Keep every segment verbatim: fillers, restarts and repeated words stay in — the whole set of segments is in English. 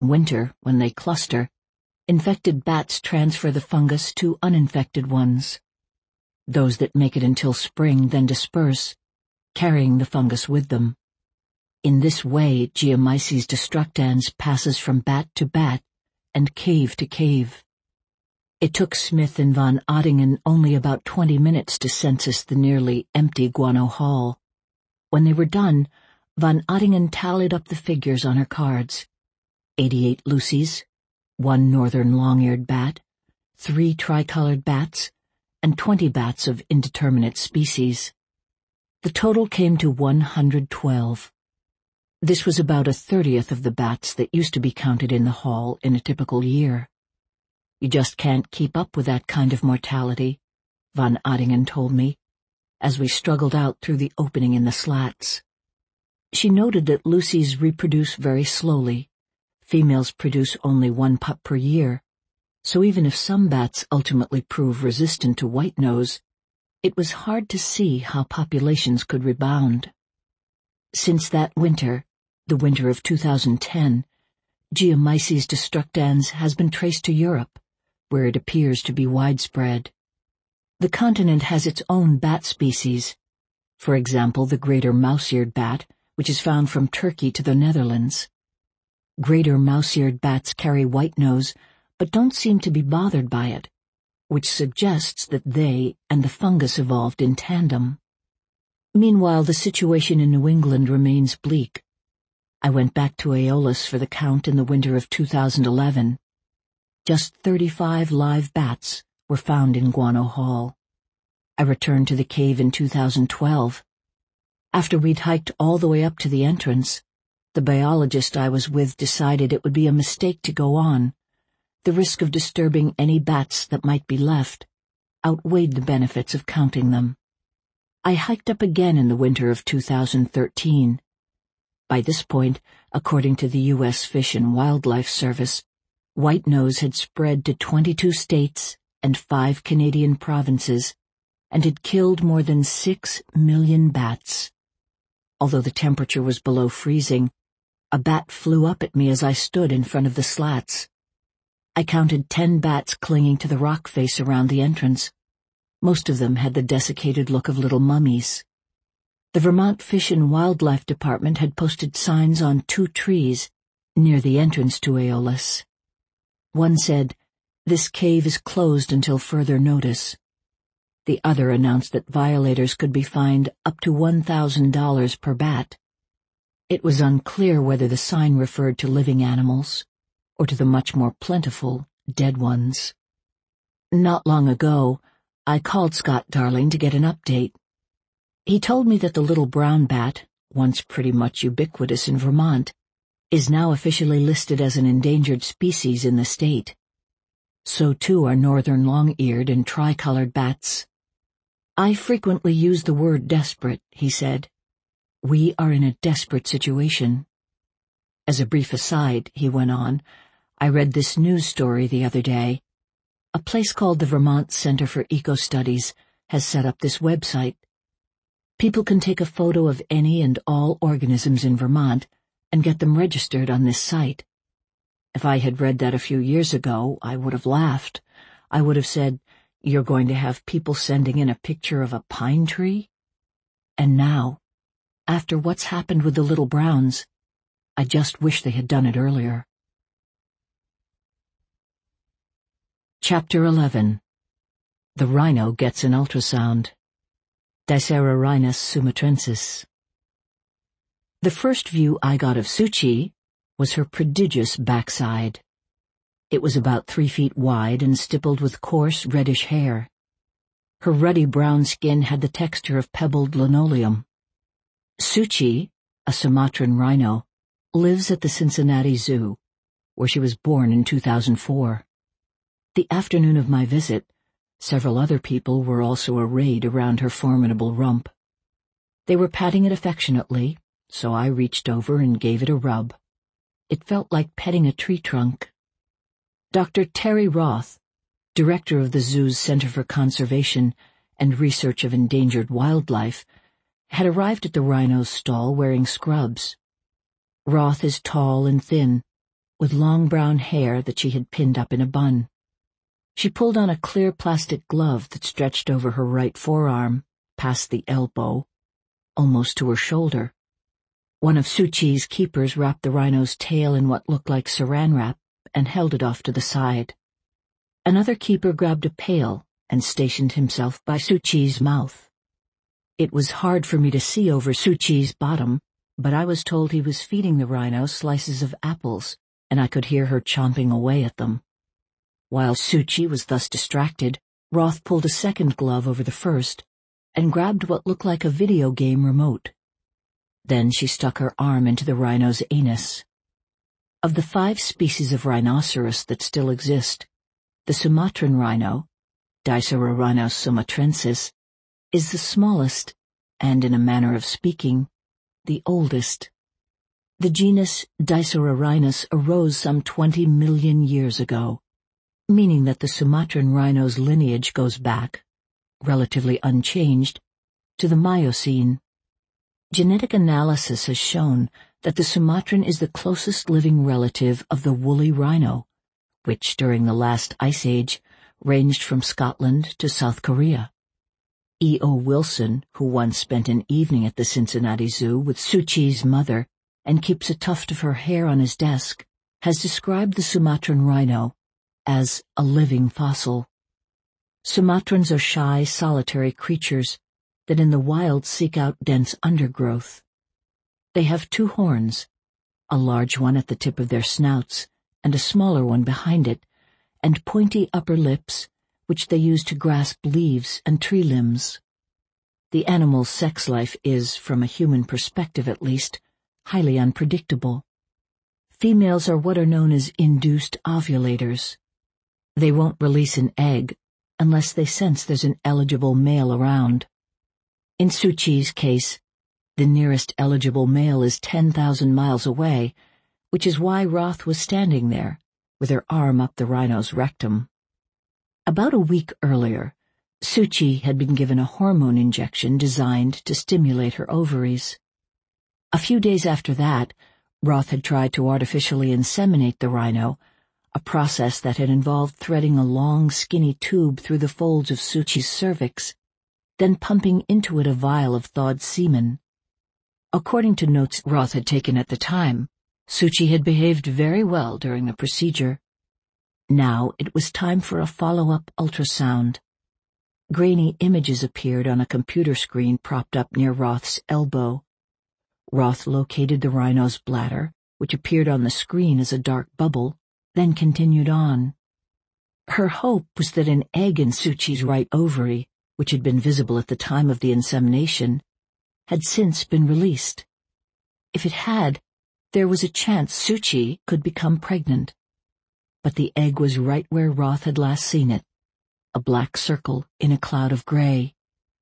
Winter, when they cluster, infected bats transfer the fungus to uninfected ones. Those that make it until spring then disperse, carrying the fungus with them. In this way, Geomyces destructans passes from bat to bat and cave to cave. It took Smith and von Ottingen only about twenty minutes to census the nearly empty guano hall. When they were done, von Ottingen tallied up the figures on her cards. Eighty-eight Lucies, one northern long-eared bat, three tricolored bats, and twenty bats of indeterminate species. The total came to one hundred twelve. This was about a thirtieth of the bats that used to be counted in the hall in a typical year. You just can't keep up with that kind of mortality, von Ottingen told me, as we struggled out through the opening in the slats. She noted that Lucies reproduce very slowly. Females produce only one pup per year, so even if some bats ultimately prove resistant to white nose, it was hard to see how populations could rebound. Since that winter, the winter of two thousand ten, Geomyces destructans has been traced to Europe, where it appears to be widespread. The continent has its own bat species, for example the greater mouse-eared bat, which is found from Turkey to the Netherlands. Greater mouse-eared bats carry white nose, but don't seem to be bothered by it, which suggests that they and the fungus evolved in tandem. Meanwhile, the situation in New England remains bleak. I went back to Aeolus for the count in the winter of two thousand eleven. Just thirty-five live bats were found in Guano Hall. I returned to the cave in two thousand twelve. After we'd hiked all the way up to the entrance, the biologist I was with decided it would be a mistake to go on. The risk of disturbing any bats that might be left outweighed the benefits of counting them. I hiked up again in the winter of two thousand thirteen. By this point, according to the U S Fish and Wildlife Service, white nose had spread to twenty-two states and five Canadian provinces and had killed more than six million bats. Although the temperature was below freezing, a bat flew up at me as I stood in front of the slats. I counted ten bats clinging to the rock face around the entrance. Most of them had the desiccated look of little mummies. The Vermont Fish and Wildlife Department had posted signs on two trees near the entrance to Aeolus. One said, "This cave is closed until further notice." The other announced that violators could be fined up to one thousand dollars per bat. It was unclear whether the sign referred to living animals or to the much more plentiful dead ones. Not long ago, I called Scott Darling to get an update. He told me that the little brown bat, once pretty much ubiquitous in Vermont, is now officially listed as an endangered species in the state. So too are northern long-eared and tricolored bats. "I frequently use the word desperate," he said. "We are in a desperate situation." As a brief aside, he went on, I read this news story the other day. A place called the Vermont Center for Eco-Studies has set up this website. People can take a photo of any and all organisms in Vermont and get them registered on this site. If I had read that a few years ago, I would have laughed. I would have said, "You're going to have people sending in a picture of a pine tree?" And now, after what's happened with the little browns, I just wish they had done it earlier. Chapter eleven. The Rhino Gets an Ultrasound. Dicerorhinus sumatrensis. The first view I got of Suchi was her prodigious backside. It was about three feet wide and stippled with coarse reddish hair. Her ruddy brown skin had the texture of pebbled linoleum. Suchi, a Sumatran rhino, lives at the Cincinnati Zoo, where she was born in two thousand four. The afternoon of my visit, several other people were also arrayed around her formidable rump. They were patting it affectionately, so I reached over and gave it a rub. It felt like petting a tree trunk. Doctor Terry Roth, director of the zoo's Center for Conservation and Research of Endangered Wildlife, had arrived at the rhino's stall wearing scrubs. Roth is tall and thin, with long brown hair that she had pinned up in a bun. She pulled on a clear plastic glove that stretched over her right forearm, past the elbow, almost to her shoulder. One of Suchi's keepers wrapped the rhino's tail in what looked like saran wrap and held it off to the side. Another keeper grabbed a pail and stationed himself by Suchi's mouth. It was hard for me to see over Suchi's bottom, but I was told he was feeding the rhino slices of apples, and I could hear her chomping away at them. While Suchi was thus distracted, Roth pulled a second glove over the first and grabbed what looked like a video game remote. Then she stuck her arm into the rhino's anus. Of the five species of rhinoceros that still exist, the Sumatran rhino, Dicerorhinus sumatrensis, is the smallest and, in a manner of speaking, the oldest. The genus Dicerorhinus arose some twenty million years ago, meaning that the Sumatran rhino's lineage goes back, relatively unchanged, to the Miocene. Genetic analysis has shown that the Sumatran is the closest living relative of the woolly rhino, which during the last ice age ranged from Scotland to South Korea. E O Wilson, who once spent an evening at the Cincinnati Zoo with Suchi's mother and keeps a tuft of her hair on his desk, has described the Sumatran rhino as a living fossil. Sumatrans are shy, solitary creatures that in the wild seek out dense undergrowth. They have two horns, a large one at the tip of their snouts and a smaller one behind it, and pointy upper lips, which they use to grasp leaves and tree limbs. The animal's sex life is, from a human perspective at least, highly unpredictable. Females are what are known as induced ovulators. They won't release an egg unless they sense there's an eligible male around. In Suchi's case, the nearest eligible male is ten thousand miles away, which is why Roth was standing there, with her arm up the rhino's rectum. About a week earlier, Suchi had been given a hormone injection designed to stimulate her ovaries. A few days after that, Roth had tried to artificially inseminate the rhino, a process that had involved threading a long, skinny tube through the folds of Suchi's cervix, then pumping into it a vial of thawed semen. According to notes Roth had taken at the time, Suchi had behaved very well during the procedure. Now it was time for a follow-up ultrasound. Grainy images appeared on a computer screen propped up near Roth's elbow. Roth located the rhino's bladder, which appeared on the screen as a dark bubble, then continued on. Her hope was that an egg in Suchi's right ovary, which had been visible at the time of the insemination, had since been released. If it had, there was a chance Suchi could become pregnant. But the egg was right where Roth had last seen it, a black circle in a cloud of gray.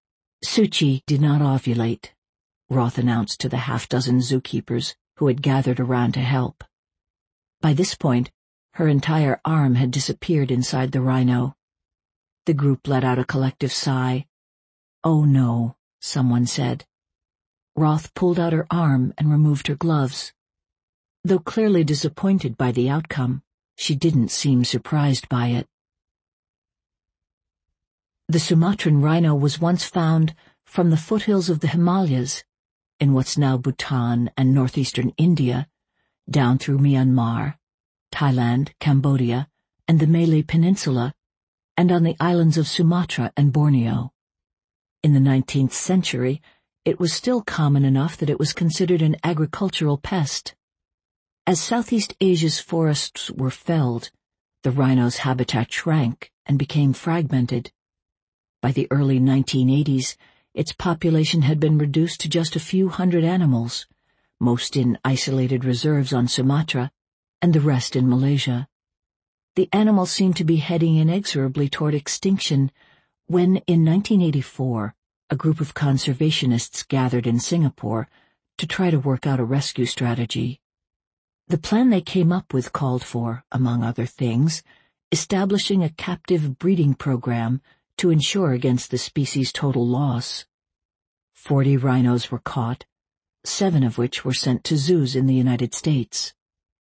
Suchi did not ovulate, Roth announced to the half-dozen zookeepers who had gathered around to help. By this point, her entire arm had disappeared inside the rhino. The group let out a collective sigh. "Oh no," someone said. Roth pulled out her arm and removed her gloves. Though clearly disappointed by the outcome, she didn't seem surprised by it. The Sumatran rhino was once found from the foothills of the Himalayas, in what's now Bhutan and northeastern India, down through Myanmar, Thailand, Cambodia, and the Malay Peninsula, and on the islands of Sumatra and Borneo. In the nineteenth century, it was still common enough that it was considered an agricultural pest. As Southeast Asia's forests were felled, the rhino's habitat shrank and became fragmented. By the early nineteen eighties, its population had been reduced to just a few hundred animals, most in isolated reserves on Sumatra, and the rest in Malaysia. The animals seemed to be heading inexorably toward extinction when, in nineteen eighty-four, a group of conservationists gathered in Singapore to try to work out a rescue strategy. The plan they came up with called for, among other things, establishing a captive breeding program to ensure against the species' total loss. Forty rhinos were caught, seven of which were sent to zoos in the United States.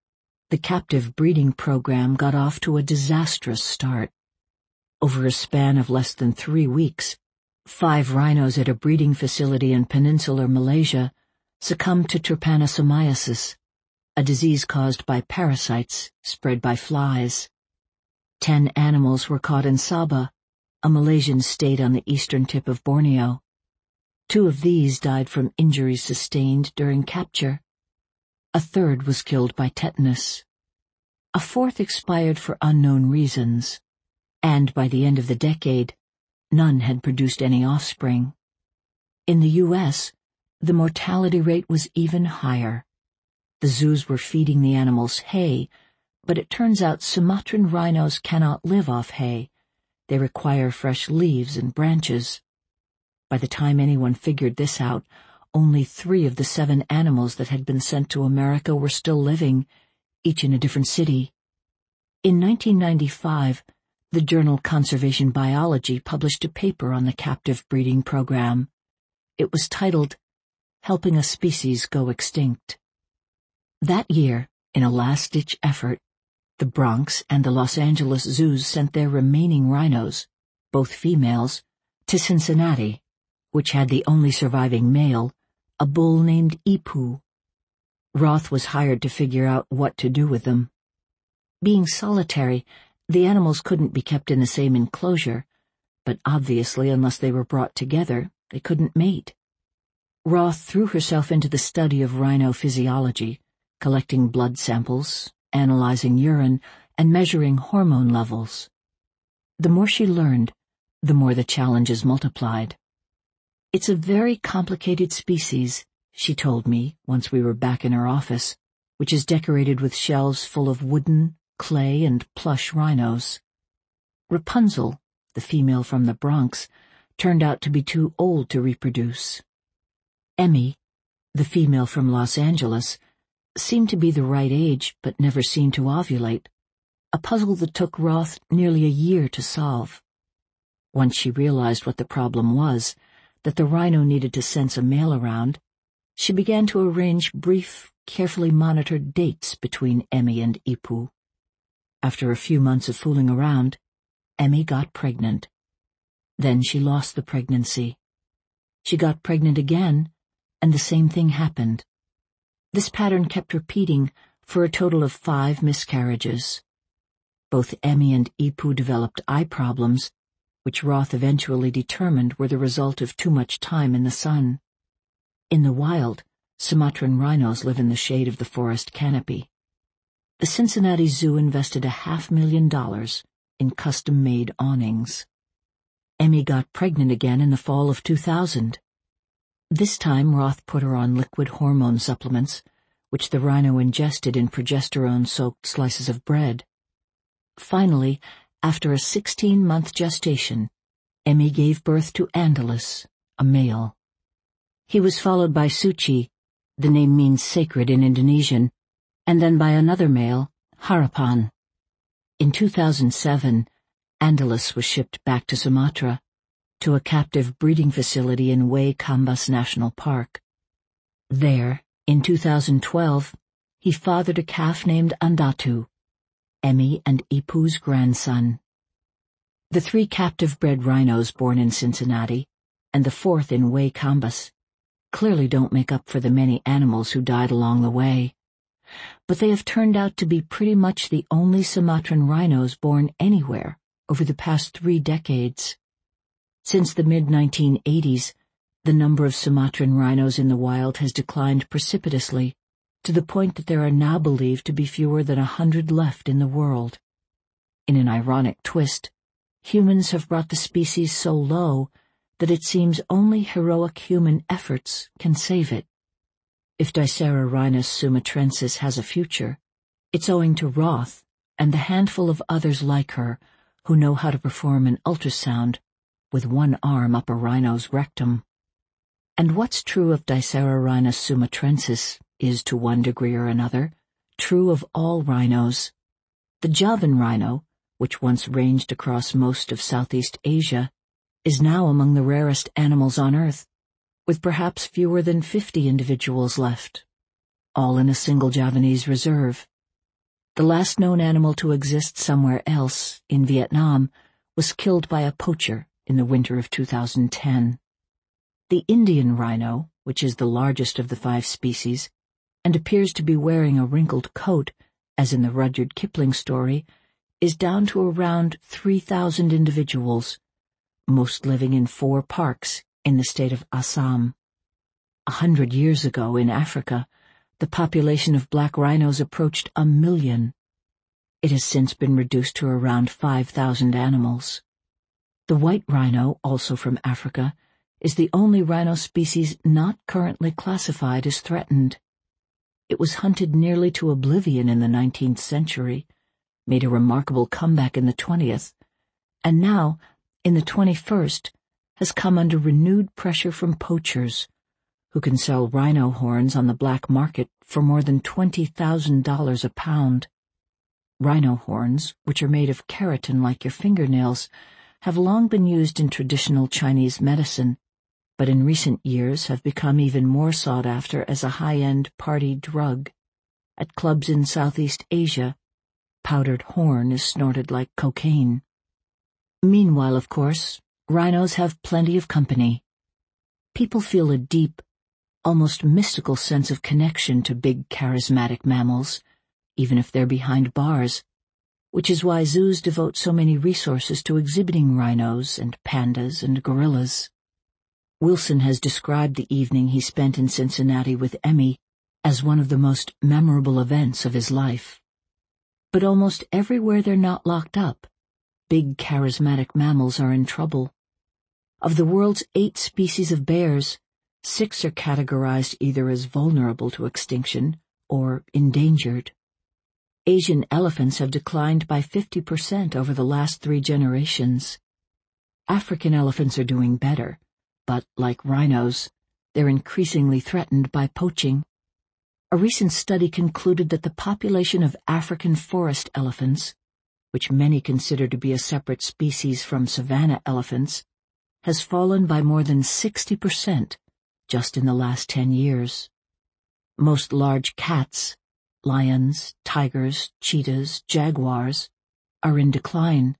The captive breeding program got off to a disastrous start. Over a span of less than three weeks, five rhinos at a breeding facility in peninsular Malaysia succumbed to trypanosomiasis, a disease caused by parasites spread by flies. Ten animals were caught in Sabah, a Malaysian state on the eastern tip of Borneo. Two of these died from injuries sustained during capture. A third was killed by tetanus. A fourth expired for unknown reasons, and by the end of the decade, none had produced any offspring. In the U S, the mortality rate was even higher. The zoos were feeding the animals hay, but it turns out Sumatran rhinos cannot live off hay. They require fresh leaves and branches. By the time anyone figured this out, only three of the seven animals that had been sent to America were still living, each in a different city. In nineteen ninety-five, the journal Conservation Biology published a paper on the captive breeding program. It was titled, "Helping a Species Go Extinct." That year, in a last-ditch effort, the Bronx and the Los Angeles zoos sent their remaining rhinos, both females, to Cincinnati, which had the only surviving male, a bull named Ipu. Roth was hired to figure out what to do with them. Being solitary, the animals couldn't be kept in the same enclosure, but obviously unless they were brought together, they couldn't mate. Roth threw herself into the study of rhino physiology, collecting blood samples, analyzing urine, and measuring hormone levels. The more she learned, the more the challenges multiplied. "It's a very complicated species," she told me once we were back in her office, which is decorated with shelves full of wooden, clay, and plush rhinos. Rapunzel, the female from the Bronx, turned out to be too old to reproduce. Emmy, the female from Los Angeles, seemed to be the right age but never seemed to ovulate, a puzzle that took Roth nearly a year to solve. Once she realized what the problem was, that the rhino needed to sense a male around, she began to arrange brief, carefully monitored dates between Emmy and Ipu. After a few months of fooling around, Emmy got pregnant. Then she lost the pregnancy. She got pregnant again, and the same thing happened. This pattern kept repeating for a total of five miscarriages. Both Emmy and Ipu developed eye problems, which Roth eventually determined were the result of too much time in the sun. In the wild, Sumatran rhinos live in the shade of the forest canopy. The Cincinnati Zoo invested a half million dollars in custom-made awnings. Emmy got pregnant again in the fall of two thousand. This time Roth put her on liquid hormone supplements, which the rhino ingested in progesterone-soaked slices of bread. Finally, after a sixteen-month gestation, Emmy gave birth to Andalus, a male. He was followed by Suci, the name means sacred in Indonesian, and then by another male, Harapan. In two thousand seven, Andalus was shipped back to Sumatra, to a captive breeding facility in Way Kambas National Park. There, in two thousand twelve, he fathered a calf named Andatu, Emmy and Ipu's grandson. The three captive-bred rhinos born in Cincinnati, and the fourth in Way Kambas, clearly don't make up for the many animals who died along the way. But they have turned out to be pretty much the only Sumatran rhinos born anywhere over the past three decades. Since the mid nineteen eighties, the number of Sumatran rhinos in the wild has declined precipitously, to the point that there are now believed to be fewer than a hundred left in the world. In an ironic twist, humans have brought the species so low that it seems only heroic human efforts can save it. If Dicerorhinus sumatrensis has a future, it's owing to Roth and the handful of others like her who know how to perform an ultrasound with one arm up a rhino's rectum. And what's true of Dicerorhinus sumatrensis is, to one degree or another, true of all rhinos. The Javan rhino, which once ranged across most of Southeast Asia, is now among the rarest animals on Earth, with perhaps fewer than fifty individuals left, all in a single Javanese reserve. The last known animal to exist somewhere else, in Vietnam, was killed by a poacher in the winter of two thousand ten. The Indian rhino, which is the largest of the five species, and appears to be wearing a wrinkled coat, as in the Rudyard Kipling story, is down to around three thousand individuals, most living in four parks in the state of Assam. A hundred years ago in Africa, the population of black rhinos approached a million. It has since been reduced to around five thousand animals. The white rhino, also from Africa, is the only rhino species not currently classified as threatened. It was hunted nearly to oblivion in the nineteenth century, made a remarkable comeback in the twentieth, and now, in the twenty-first, has come under renewed pressure from poachers, who can sell rhino horns on the black market for more than twenty thousand dollars a pound. Rhino horns, which are made of keratin like your fingernails, have long been used in traditional Chinese medicine, but in recent years have become even more sought after as a high-end party drug. At clubs in Southeast Asia, powdered horn is snorted like cocaine. Meanwhile, of course, rhinos have plenty of company. People feel a deep, almost mystical sense of connection to big charismatic mammals, even if they're behind bars, which is why zoos devote so many resources to exhibiting rhinos and pandas and gorillas. Wilson has described the evening he spent in Cincinnati with Emmy as one of the most memorable events of his life. But almost everywhere they're not locked up, big charismatic mammals are in trouble. Of the world's eight species of bears, six are categorized either as vulnerable to extinction or endangered. Asian elephants have declined by fifty percent over the last three generations. African elephants are doing better, but, like rhinos, they're increasingly threatened by poaching. A recent study concluded that the population of African forest elephants, which many consider to be a separate species from savanna elephants, has fallen by more than sixty percent just in the last ten years. Most large cats, lions, tigers, cheetahs, jaguars, are in decline.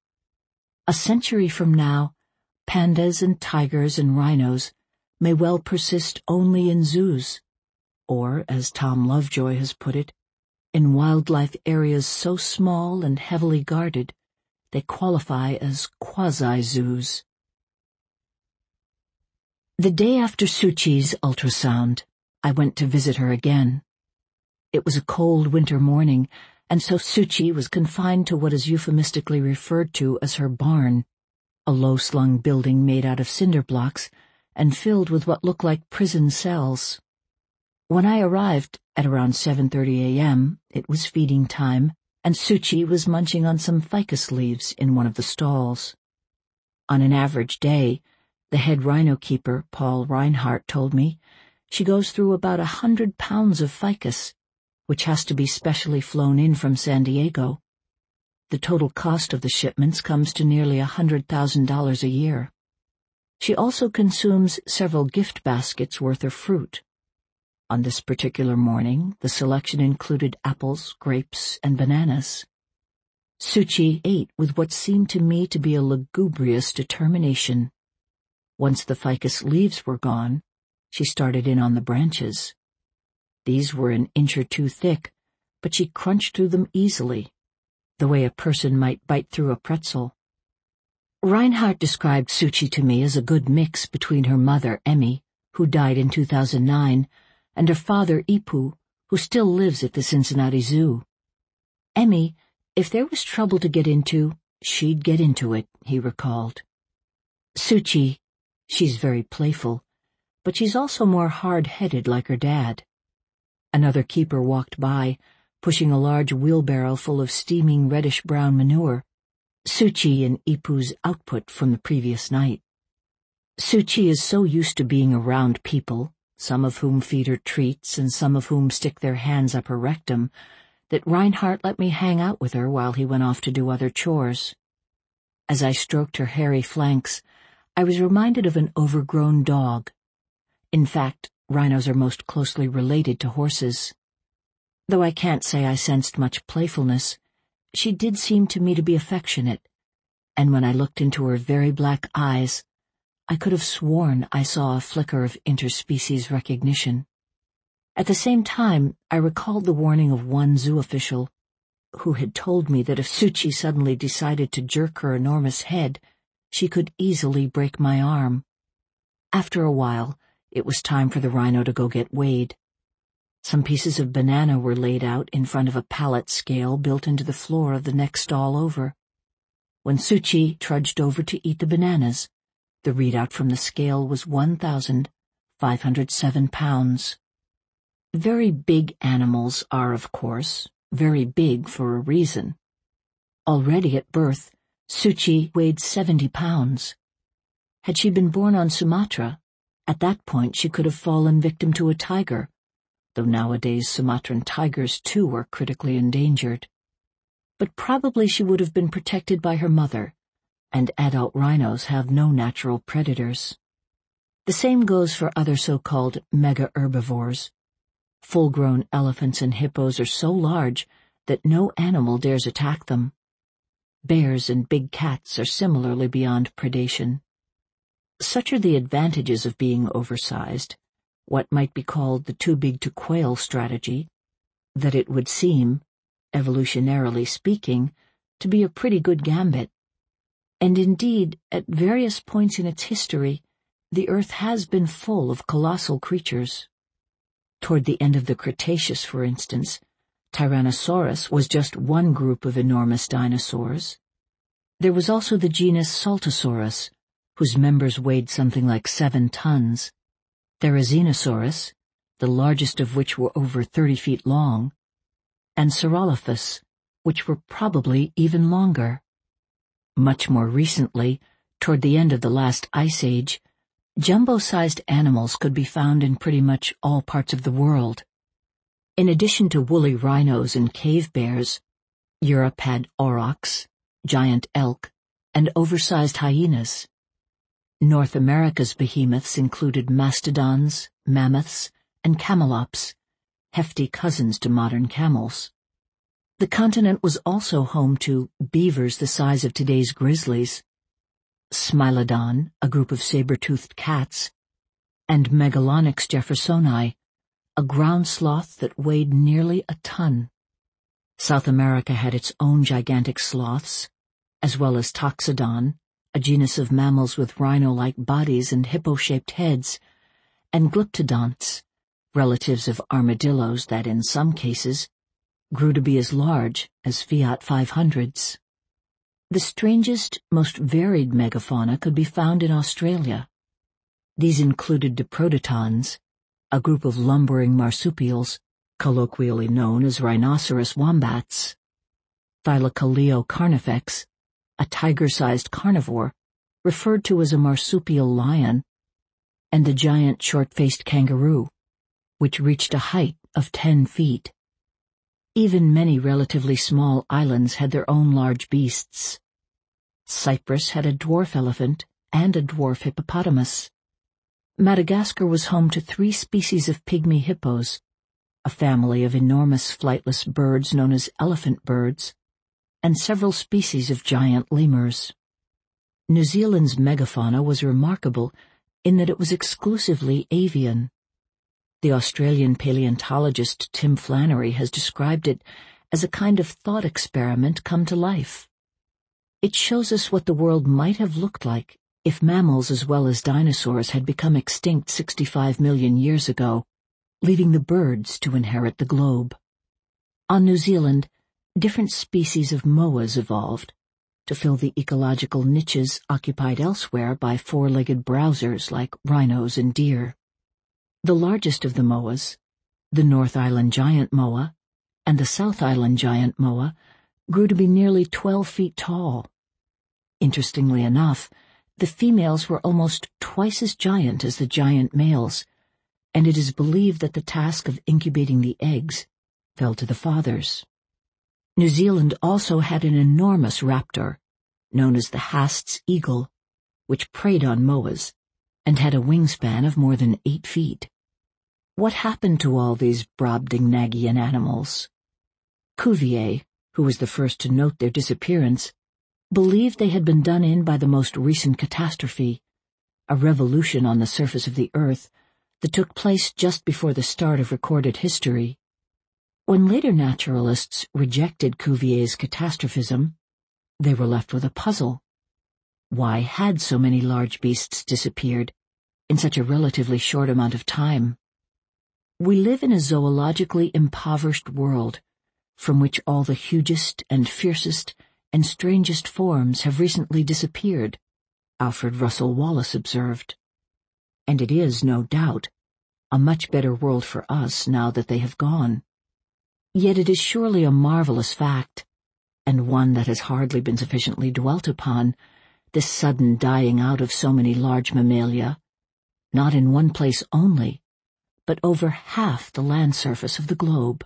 A century from now, pandas and tigers and rhinos may well persist only in zoos, or, as Tom Lovejoy has put it, in wildlife areas so small and heavily guarded they qualify as quasi-zoos. The day after Suchi's ultrasound, I went to visit her again. It was a cold winter morning, and so Suchi was confined to what is euphemistically referred to as her barn, a low-slung building made out of cinder blocks and filled with what looked like prison cells. When I arrived, at around seven thirty a m, it was feeding time, and Suchi was munching on some ficus leaves in one of the stalls. On an average day, the head rhino keeper, Paul Reinhardt, told me, she goes through about a hundred pounds of ficus, which has to be specially flown in from San Diego. The total cost of the shipments comes to nearly a hundred thousand dollars a year. She also consumes several gift baskets worth of fruit. On this particular morning, the selection included apples, grapes, and bananas. Suchi ate with what seemed to me to be a lugubrious determination. Once the ficus leaves were gone, she started in on the branches. These were an inch or two thick, but she crunched through them easily, the way a person might bite through a pretzel. Reinhardt described Suchi to me as a good mix between her mother, Emmy, who died in two thousand nine, and her father, Ipu, who still lives at the Cincinnati Zoo. Emmy, if there was trouble to get into, she'd get into it, he recalled. Suchi, she's very playful, but she's also more hard-headed like her dad. Another keeper walked by, pushing a large wheelbarrow full of steaming reddish-brown manure, Suchi and Ipu's output from the previous night. Suchi is so used to being around people, some of whom feed her treats and some of whom stick their hands up her rectum, that Reinhardt let me hang out with her while he went off to do other chores. As I stroked her hairy flanks, I was reminded of an overgrown dog. In fact, rhinos are most closely related to horses. Though I can't say I sensed much playfulness, she did seem to me to be affectionate, and when I looked into her very black eyes, I could have sworn I saw a flicker of interspecies recognition. At the same time, I recalled the warning of one zoo official, who had told me that if Suchi suddenly decided to jerk her enormous head, she could easily break my arm. After a while, it was time for the rhino to go get weighed. Some pieces of banana were laid out in front of a pallet scale built into the floor of the next stall over. When Suchi trudged over to eat the bananas, the readout from the scale was one thousand five hundred seven pounds. Very big animals are, of course, very big for a reason. Already at birth, Suchi weighed seventy pounds. Had she been born on Sumatra, at that point she could have fallen victim to a tiger, though nowadays Sumatran tigers too are critically endangered. But probably she would have been protected by her mother, and adult rhinos have no natural predators. The same goes for other so-called mega-herbivores. Full-grown elephants and hippos are so large that no animal dares attack them. Bears and big cats are similarly beyond predation. Such are the advantages of being oversized, what might be called the too-big-to-quail strategy, that it would seem, evolutionarily speaking, to be a pretty good gambit. And indeed, at various points in its history, the Earth has been full of colossal creatures. Toward the end of the Cretaceous, for instance, Tyrannosaurus was just one group of enormous dinosaurs. There was also the genus Saltosaurus, whose members weighed something like seven tons, Therizinosaurus, the largest of which were over thirty feet long, and Saurolophus, which were probably even longer. Much more recently, toward the end of the last ice age, jumbo-sized animals could be found in pretty much all parts of the world. In addition to woolly rhinos and cave bears, Europe had aurochs, giant elk, and oversized hyenas. North America's behemoths included mastodons, mammoths, and camelops, hefty cousins to modern camels. The continent was also home to beavers the size of today's grizzlies, Smilodon, a group of saber-toothed cats, and Megalonyx jeffersoni, a ground sloth that weighed nearly a ton. South America had its own gigantic sloths, as well as Toxodon, a genus of mammals with rhino-like bodies and hippo-shaped heads, and Glyptodonts, relatives of armadillos that, in some cases, grew to be as large as Fiat five hundreds. The strangest, most varied megafauna could be found in Australia. These included Diprotodons, a group of lumbering marsupials, colloquially known as rhinoceros wombats, Thylacoleo carnifex, a tiger-sized carnivore, referred to as a marsupial lion, and the giant short-faced kangaroo, which reached a height of ten feet. Even many relatively small islands had their own large beasts. Cyprus had a dwarf elephant and a dwarf hippopotamus. Madagascar was home to three species of pygmy hippos, a family of enormous flightless birds known as elephant birds, and several species of giant lemurs. New Zealand's megafauna was remarkable in that it was exclusively avian. The Australian paleontologist Tim Flannery has described it as a kind of thought experiment come to life. It shows us what the world might have looked like if mammals as well as dinosaurs had become extinct sixty-five million years ago, leaving the birds to inherit the globe. On New Zealand, different species of moas evolved to fill the ecological niches occupied elsewhere by four-legged browsers like rhinos and deer. The largest of the moas, the North Island giant moa, and the South Island giant moa, grew to be nearly twelve feet tall. Interestingly enough, the females were almost twice as giant as the giant males, and it is believed that the task of incubating the eggs fell to the fathers. New Zealand also had an enormous raptor, known as the Haast's eagle, which preyed on moas and had a wingspan of more than eight feet. What happened to all these Brobdingnagian animals? Cuvier, who was the first to note their disappearance, believed they had been done in by the most recent catastrophe, a revolution on the surface of the earth that took place just before the start of recorded history. When later naturalists rejected Cuvier's catastrophism, they were left with a puzzle. Why had so many large beasts disappeared in such a relatively short amount of time? We live in a zoologically impoverished world, from which all the hugest and fiercest and strangest forms have recently disappeared, Alfred Russel Wallace observed. And it is, no doubt, a much better world for us now that they have gone. Yet it is surely a marvelous fact, and one that has hardly been sufficiently dwelt upon, this sudden dying out of so many large mammalia, not in one place only, but over half the land surface of the globe.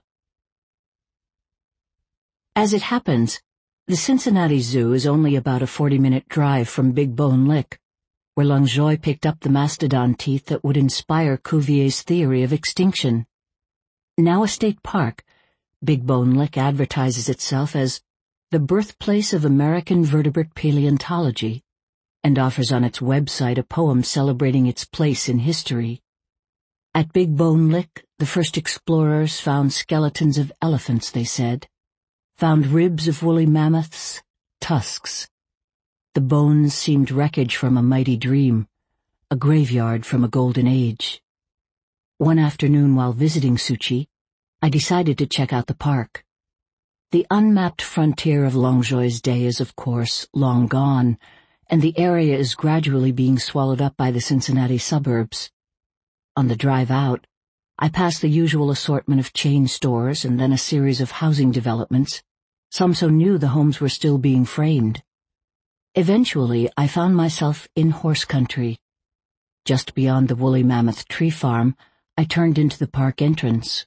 As it happens, the Cincinnati Zoo is only about a forty-minute drive from Big Bone Lick, where Langlois picked up the mastodon teeth that would inspire Cuvier's theory of extinction. Now a state park, Big Bone Lick advertises itself as the birthplace of American vertebrate paleontology, and offers on its website a poem celebrating its place in history. At Big Bone Lick, the first explorers found skeletons of elephants, they said, found ribs of woolly mammoths, tusks. The bones seemed wreckage from a mighty dream, a graveyard from a golden age. One afternoon while visiting Suchi, I decided to check out the park. The unmapped frontier of Langlois' day is, of course, long gone, and the area is gradually being swallowed up by the Cincinnati suburbs. On the drive out, I passed the usual assortment of chain stores and then a series of housing developments, some so new the homes were still being framed. Eventually, I found myself in horse country. Just beyond the woolly mammoth tree farm, I turned into the park entrance.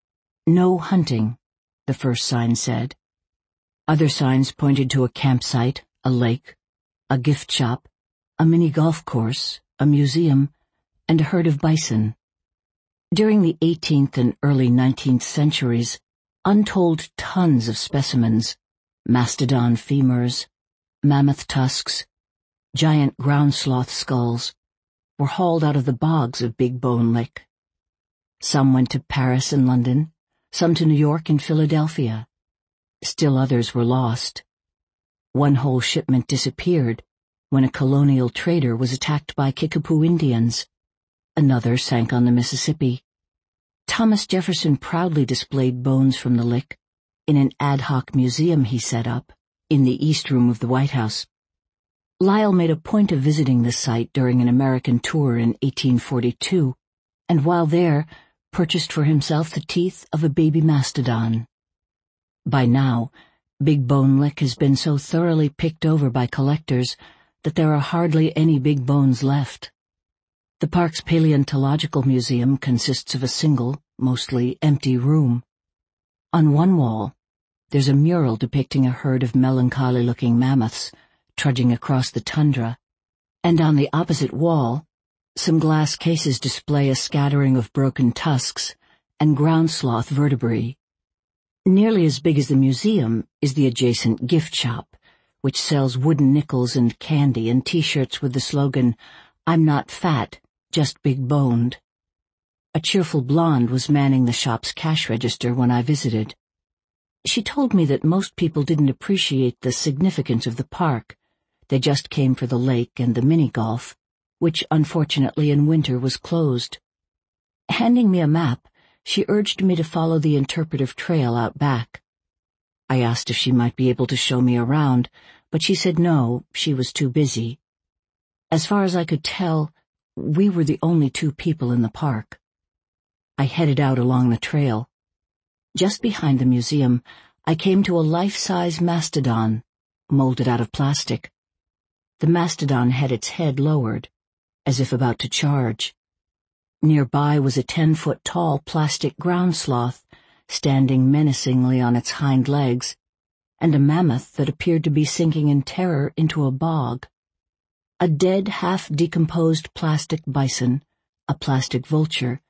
No hunting, the first sign said. Other signs pointed to a campsite, a lake, a gift shop, a mini golf course, a museum, and a herd of bison. During the eighteenth and early nineteenth centuries, untold tons of specimens, mastodon femurs, mammoth tusks, giant ground sloth skulls, were hauled out of the bogs of Big Bone Lick. Some went to Paris and London, some to New York and Philadelphia. Still others were lost. One whole shipment disappeared when a colonial trader was attacked by Kickapoo Indians. Another sank on the Mississippi. Thomas Jefferson proudly displayed bones from the Lick in an ad hoc museum he set up in the East Room of the White House. Lyell made a point of visiting the site during an American tour in eighteen forty-two, and while there, purchased for himself the teeth of a baby mastodon. By now, Big Bone Lick has been so thoroughly picked over by collectors that there are hardly any big bones left. The park's paleontological museum consists of a single, mostly empty room. On one wall, there's a mural depicting a herd of melancholy-looking mammoths trudging across the tundra, and on the opposite wall, some glass cases display a scattering of broken tusks and ground sloth vertebrae. Nearly as big as the museum is the adjacent gift shop, which sells wooden nickels and candy and T-shirts with the slogan, "I'm not fat, just big-boned." A cheerful blonde was manning the shop's cash register when I visited. She told me that most people didn't appreciate the significance of the park. They just came for the lake and the mini-golf, which unfortunately in winter was closed. Handing me a map, she urged me to follow the interpretive trail out back. I asked if she might be able to show me around, but she said no, she was too busy. As far as I could tell, we were the only two people in the park. I headed out along the trail. Just behind the museum, I came to a life-size mastodon, molded out of plastic. The mastodon had its head lowered, as if about to charge. Nearby was a ten-foot-tall plastic ground sloth, standing menacingly on its hind legs, and a mammoth that appeared to be sinking in terror into a bog. A dead, half-decomposed plastic bison, a plastic vulture,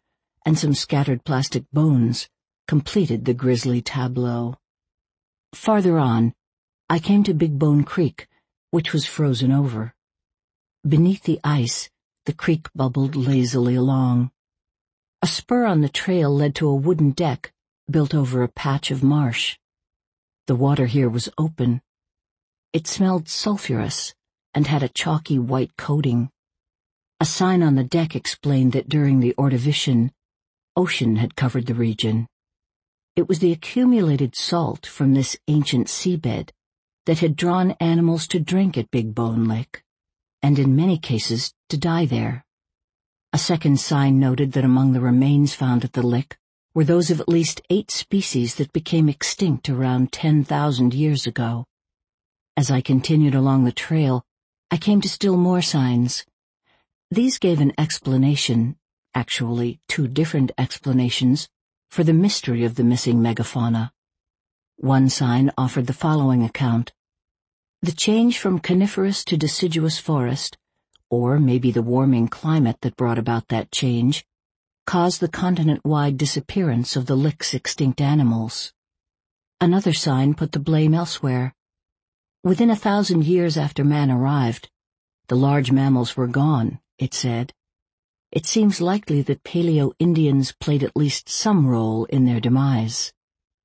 and some scattered plastic bones completed the grisly tableau. Farther on, I came to Big Bone Creek, which was frozen over. Beneath the ice, the creek bubbled lazily along. A spur on the trail led to a wooden deck built over a patch of marsh. The water here was open. It smelled sulphurous and had a chalky white coating. A sign on the deck explained that during the Ordovician, ocean had covered the region. It was the accumulated salt from this ancient seabed that had drawn animals to drink at Big Bone Lick, and in many cases to die there. A second sign noted that among the remains found at the lick were those of at least eight species that became extinct around ten thousand years ago. As I continued along the trail, I came to still more signs. These gave an explanation, actually two different explanations, for the mystery of the missing megafauna. One sign offered the following account. The change from coniferous to deciduous forest, or maybe the warming climate that brought about that change, caused the continent-wide disappearance of the lick's extinct animals. Another sign put the blame elsewhere. Within a thousand years after man arrived, the large mammals were gone, it said. It seems likely that Paleo-Indians played at least some role in their demise.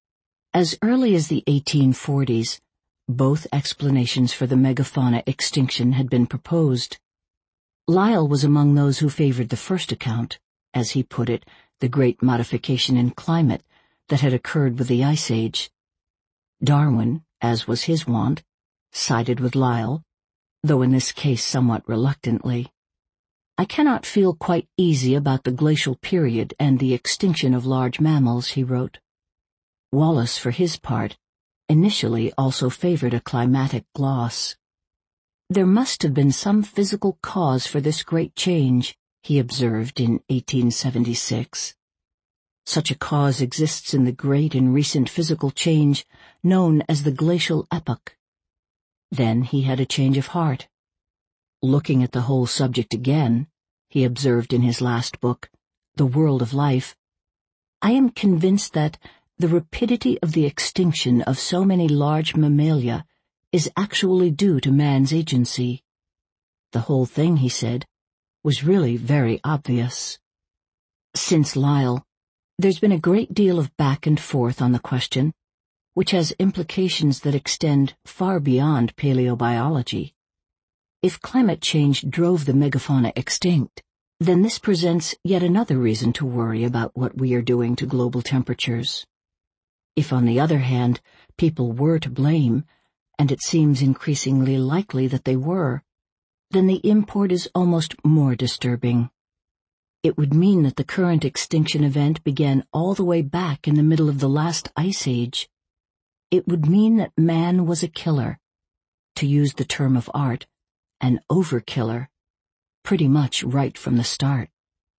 As early as the eighteen forties, both explanations for the megafauna extinction had been proposed. Lyell was among those who favored the first account, as he put it, the great modification in climate that had occurred with the Ice Age. Darwin, as was his wont, sided with Lyell, though in this case somewhat reluctantly. I cannot feel quite easy about the glacial period and the extinction of large mammals, he wrote. Wallace, for his part, initially also favored a climatic gloss. There must have been some physical cause for this great change, he observed in eighteen seventy-six. Such a cause exists in the great and recent physical change known as the glacial epoch. Then he had a change of heart. Looking at the whole subject again, he observed in his last book, The World of Life, I am convinced that the rapidity of the extinction of so many large mammalia is actually due to man's agency. The whole thing, he said, was really very obvious. Since Lyell, there's been a great deal of back and forth on the question, which has implications that extend far beyond paleobiology. If climate change drove the megafauna extinct, then this presents yet another reason to worry about what we are doing to global temperatures. If, on the other hand, people were to blame, and it seems increasingly likely that they were, then the import is almost more disturbing. It would mean that the current extinction event began all the way back in the middle of the last ice age. It would mean that man was a killer, to use the term of art, an overkiller, pretty much right from the start.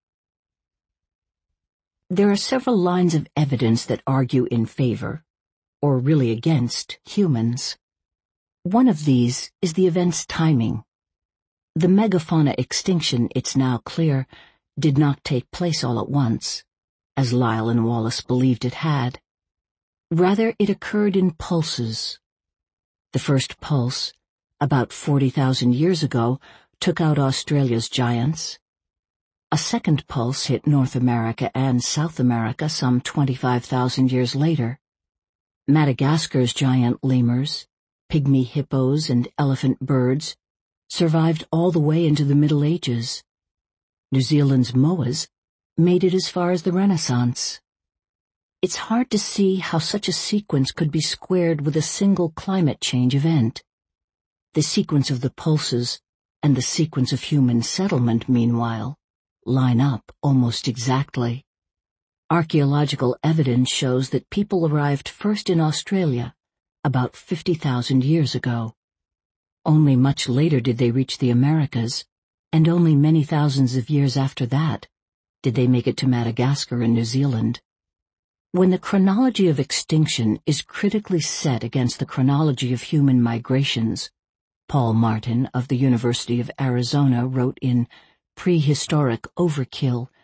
There are several lines of evidence that argue in favor, or really against, humans. One of these is the event's timing. The megafauna extinction, it's now clear, did not take place all at once, as Lyell and Wallace believed it had. Rather, it occurred in pulses. The first pulse, about forty thousand years ago, took out Australia's giants. A second pulse hit North America and South America some twenty-five thousand years later. Madagascar's giant lemurs, pygmy hippos, and elephant birds survived all the way into the Middle Ages. New Zealand's moas made it as far as the Renaissance. It's hard to see how such a sequence could be squared with a single climate change event. The sequence of the pulses and the sequence of human settlement, meanwhile, line up almost exactly. Archaeological evidence shows that people arrived first in Australia about fifty thousand years ago. Only much later did they reach the Americas, and only many thousands of years after that did they make it to Madagascar and New Zealand. When the chronology of extinction is critically set against the chronology of human migrations, Paul Martin of the University of Arizona wrote in Prehistoric Overkill,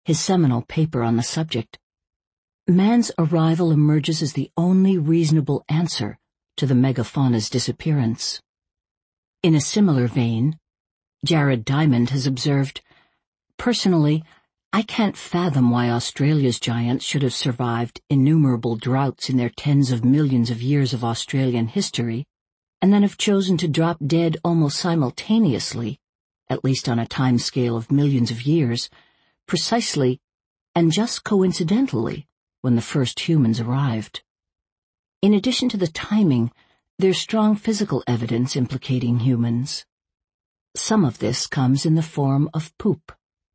his seminal paper on the subject, man's arrival emerges as the only reasonable answer to the megafauna's disappearance. In a similar vein, Jared Diamond has observed, "Personally, I can't fathom why Australia's giants should have survived innumerable droughts in their tens of millions of years of Australian history, and then have chosen to drop dead almost simultaneously, at least on a time scale of millions of years, precisely and just coincidentally when the first humans arrived. In addition to the timing, there's strong physical evidence implicating humans. Some of this comes in the form of poop.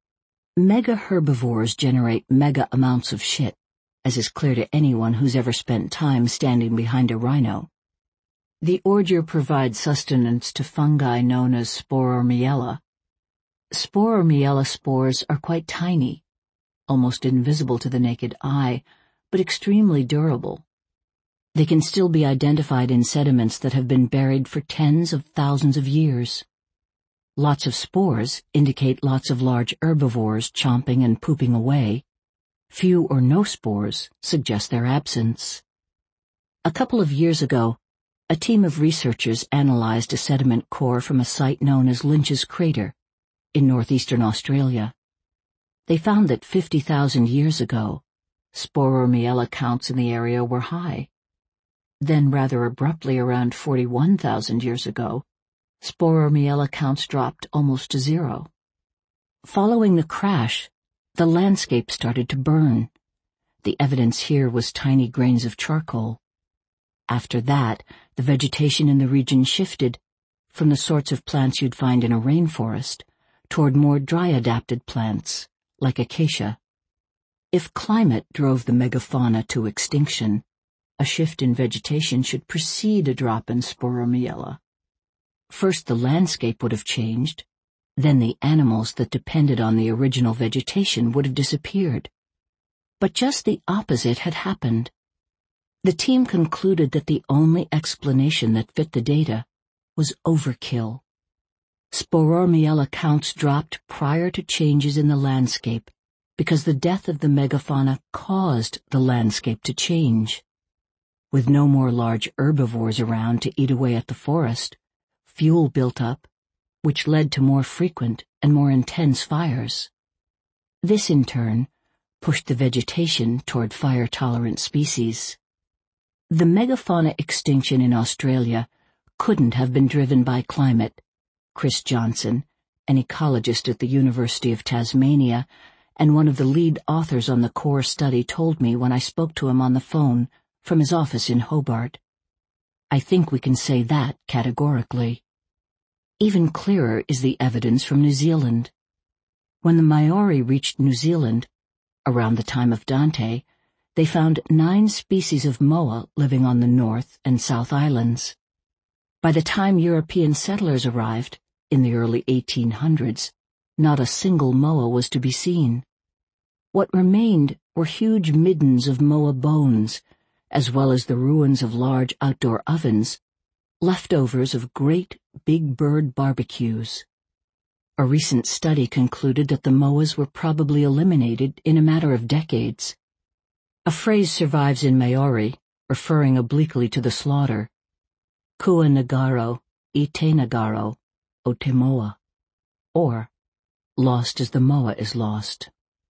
Mega herbivores generate mega amounts of shit, as is clear to anyone who's ever spent time standing behind a rhino. The ordure provides sustenance to fungi known as Sporormiella. Sporormiella spores are quite tiny, almost invisible to the naked eye, but extremely durable. They can still be identified in sediments that have been buried for tens of thousands of years. Lots of spores indicate lots of large herbivores chomping and pooping away. Few or no spores suggest their absence. A couple of years ago, a team of researchers analyzed a sediment core from a site known as Lynch's Crater in northeastern Australia. They found that fifty thousand years ago, Sporormiella counts in the area were high. Then, rather abruptly around forty-one thousand years ago, Sporormiella counts dropped almost to zero. Following the crash, the landscape started to burn. The evidence here was tiny grains of charcoal. After that, the vegetation in the region shifted from the sorts of plants you'd find in a rainforest toward more dry-adapted plants, like acacia. If climate drove the megafauna to extinction, a shift in vegetation should precede a drop in Sporormiella. First the landscape would have changed, then the animals that depended on the original vegetation would have disappeared. But just the opposite had happened. The team concluded that the only explanation that fit the data was overkill. Sporormiella counts dropped prior to changes in the landscape because the death of the megafauna caused the landscape to change. With no more large herbivores around to eat away at the forest, fuel built up, which led to more frequent and more intense fires. This, in turn, pushed the vegetation toward fire-tolerant species. The megafauna extinction in Australia couldn't have been driven by climate, Chris Johnson, an ecologist at the University of Tasmania and one of the lead authors on the core study, told me when I spoke to him on the phone from his office in Hobart. I think we can say that categorically. Even clearer is the evidence from New Zealand. When the Maori reached New Zealand, around the time of Dante, they found nine species of moa living on the North and South Islands. By the time European settlers arrived, in the early eighteen hundreds, not a single moa was to be seen. What remained were huge middens of moa bones, as well as the ruins of large outdoor ovens, leftovers of great big bird barbecues. A recent study concluded that the moas were probably eliminated in a matter of decades. A phrase survives in Maori, referring obliquely to the slaughter: Kua Nagaro, I Te Nagaro, o Te Moa, or lost as the moa is lost.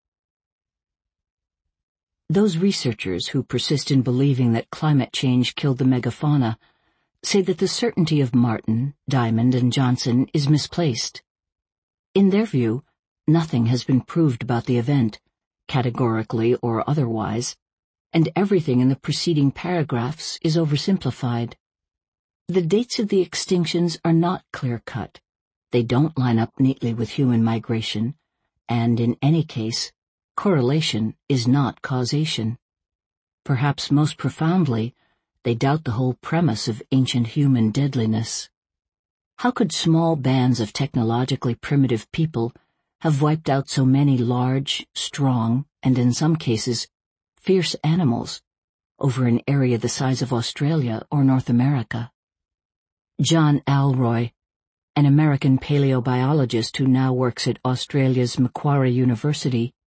Those researchers who persist in believing that climate change killed the megafauna say that the certainty of Martin, Diamond, and Johnson is misplaced. In their view, nothing has been proved about the event, categorically or otherwise, and everything in the preceding paragraphs is oversimplified. The dates of the extinctions are not clear-cut. They don't line up neatly with human migration, and in any case, correlation is not causation. Perhaps most profoundly, they doubt the whole premise of ancient human deadliness. How could small bands of technologically primitive people have wiped out so many large, strong, and in some cases, fierce animals over an area the size of Australia or North America? John Alroy, an American paleobiologist who now works at Australia's Macquarie University,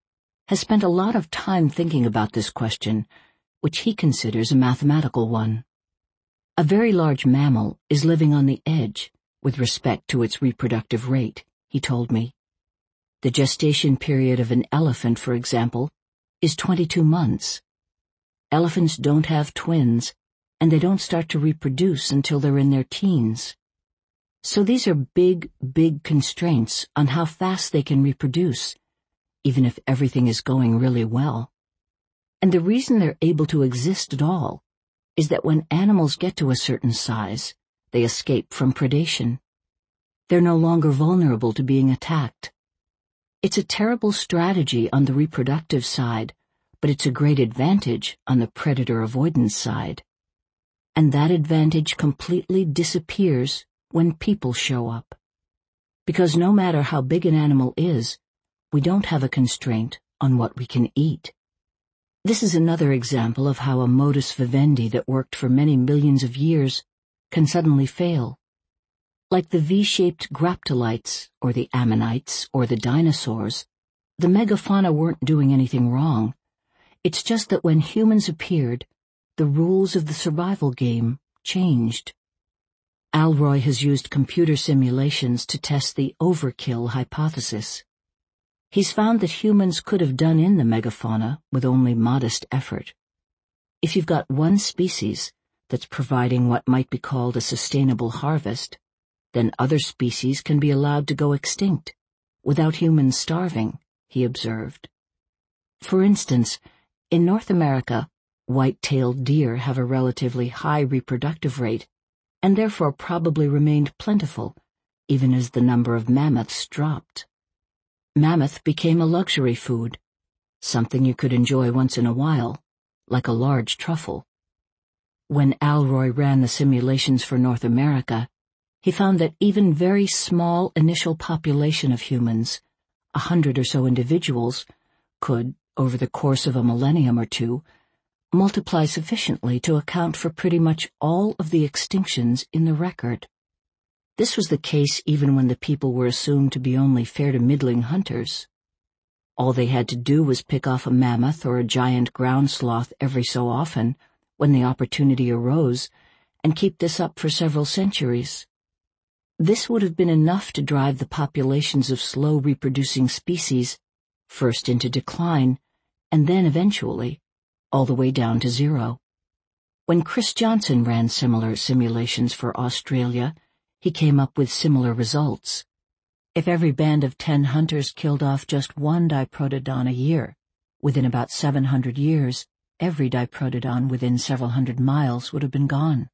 has spent a lot of time thinking about this question, which he considers a mathematical one. A very large mammal is living on the edge with respect to its reproductive rate, he told me. The gestation period of an elephant, for example, is twenty-two months. Elephants don't have twins, and they don't start to reproduce until they're in their teens. So these are big, big constraints on how fast they can reproduce, even if everything is going really well. And the reason they're able to exist at all is that when animals get to a certain size, they escape from predation. They're no longer vulnerable to being attacked. It's a terrible strategy on the reproductive side, but it's a great advantage on the predator avoidance side. And that advantage completely disappears when people show up. Because no matter how big an animal is, we don't have a constraint on what we can eat. This is another example of how a modus vivendi that worked for many millions of years can suddenly fail. Like the V-shaped graptolites, or the ammonites, or the dinosaurs, the megafauna weren't doing anything wrong. It's just that when humans appeared, the rules of the survival game changed. Alroy has used computer simulations to test the overkill hypothesis. He's found that humans could have done in the megafauna with only modest effort. If you've got one species that's providing what might be called a sustainable harvest, then other species can be allowed to go extinct, without humans starving, he observed. For instance, in North America, white-tailed deer have a relatively high reproductive rate, and therefore probably remained plentiful, even as the number of mammoths dropped. Mammoth became a luxury food, something you could enjoy once in a while, like a large truffle. When Alroy ran the simulations for North America, he found that even very small initial population of humans, a hundred or so individuals, could, over the course of a millennium or two, multiply sufficiently to account for pretty much all of the extinctions in the record. This was the case even when the people were assumed to be only fair to middling hunters. All they had to do was pick off a mammoth or a giant ground sloth every so often, when the opportunity arose, and keep this up for several centuries. This would have been enough to drive the populations of slow-reproducing species first into decline, and then eventually, all the way down to zero. When Chris Johnson ran similar simulations for Australia, he came up with similar results. If every band of ten hunters killed off just one diprotodon a year, within about seven hundred years, every diprotodon within several hundred miles would have been gone.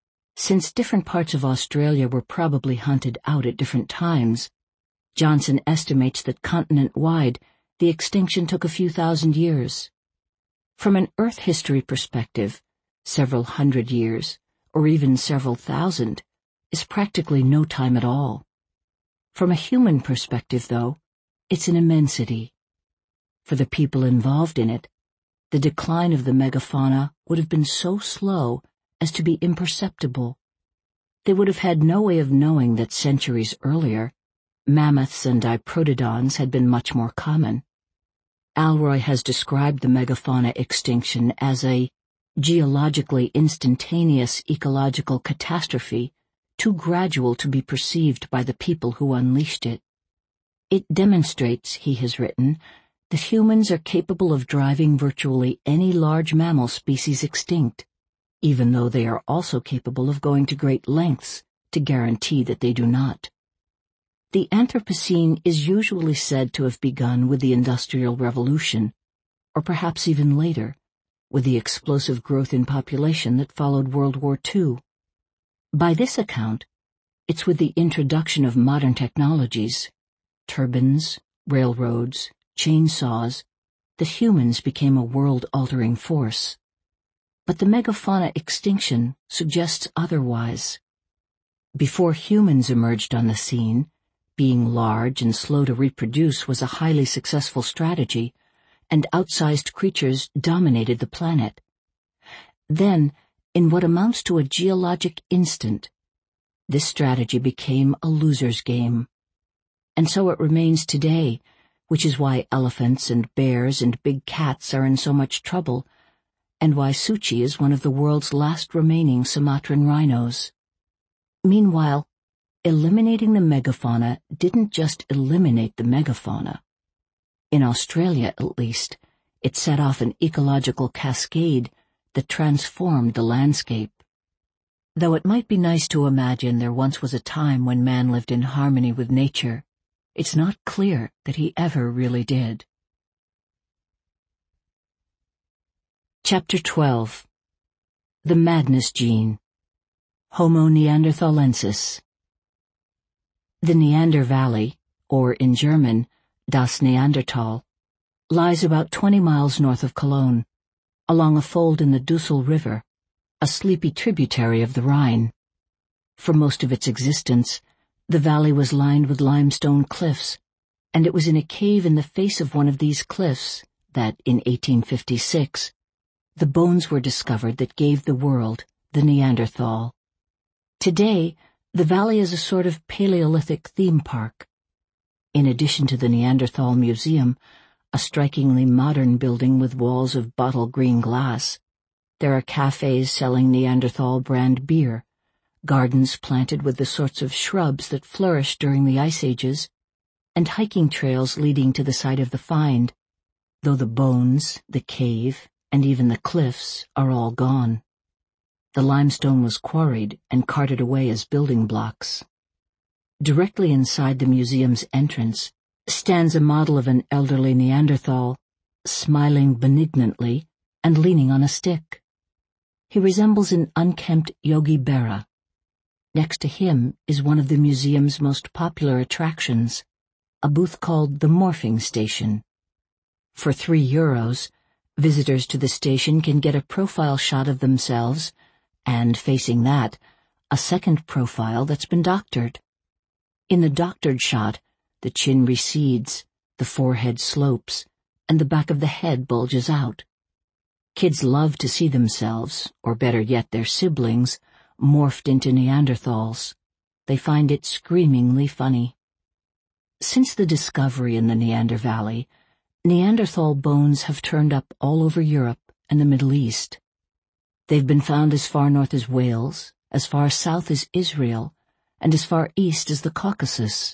Since different parts of Australia were probably hunted out at different times, Johnson estimates that continent-wide the extinction took a few thousand years. From an Earth history perspective, several hundred years, or even several thousand, is practically no time at all. From a human perspective, though, it's an immensity. For the people involved in it, the decline of the megafauna would have been so slow as to be imperceptible. They would have had no way of knowing that centuries earlier, mammoths and diprotodons had been much more common. Alroy has described the megafauna extinction as a geologically instantaneous ecological catastrophe, too gradual to be perceived by the people who unleashed it. It demonstrates, he has written, that humans are capable of driving virtually any large mammal species extinct, even though they are also capable of going to great lengths to guarantee that they do not. The Anthropocene is usually said to have begun with the Industrial Revolution, or perhaps even later, with the explosive growth in population that followed World War Two. By this account, it's with the introduction of modern technologies, turbines, railroads, chainsaws, that humans became a world-altering force. But the megafauna extinction suggests otherwise. Before humans emerged on the scene, being large and slow to reproduce was a highly successful strategy, and outsized creatures dominated the planet. Then, in what amounts to a geologic instant, this strategy became a loser's game. And so it remains today, which is why elephants and bears and big cats are in so much trouble, and why Suchi is one of the world's last remaining Sumatran rhinos. Meanwhile, eliminating the megafauna didn't just eliminate the megafauna. In Australia, at least, it set off an ecological cascade that transformed the landscape. Though it might be nice to imagine there once was a time when man lived in harmony with nature, it's not clear that he ever really did. Chapter twelve. The Madness Gene. Homo neanderthalensis. The Neander Valley, or in German, Das Neandertal, lies about twenty miles north of Cologne, along a fold in the Dussel River, a sleepy tributary of the Rhine. For most of its existence, the valley was lined with limestone cliffs, and it was in a cave in the face of one of these cliffs that, in eighteen fifty-six, the bones were discovered that gave the world the Neanderthal. Today, the valley is a sort of Paleolithic theme park. In addition to the Neanderthal Museum, a strikingly modern building with walls of bottle green glass, there are cafes selling Neanderthal brand beer, gardens planted with the sorts of shrubs that flourished during the Ice Ages, and hiking trails leading to the site of the find, though the bones, the cave, and even the cliffs are all gone. The limestone was quarried and carted away as building blocks. Directly inside the museum's entrance stands a model of an elderly Neanderthal, smiling benignantly and leaning on a stick. He resembles an unkempt Yogi Berra. Next to him is one of the museum's most popular attractions, a booth called the Morphing Station. For three euros, visitors to the station can get a profile shot of themselves and, facing that, a second profile that's been doctored. In the doctored shot, the chin recedes, the forehead slopes, and the back of the head bulges out. Kids love to see themselves, or better yet their siblings, morphed into Neanderthals. They find it screamingly funny. Since the discovery in the Neander Valley, Neanderthal bones have turned up all over Europe and the Middle East. They've been found as far north as Wales, as far south as Israel, and as far east as the Caucasus.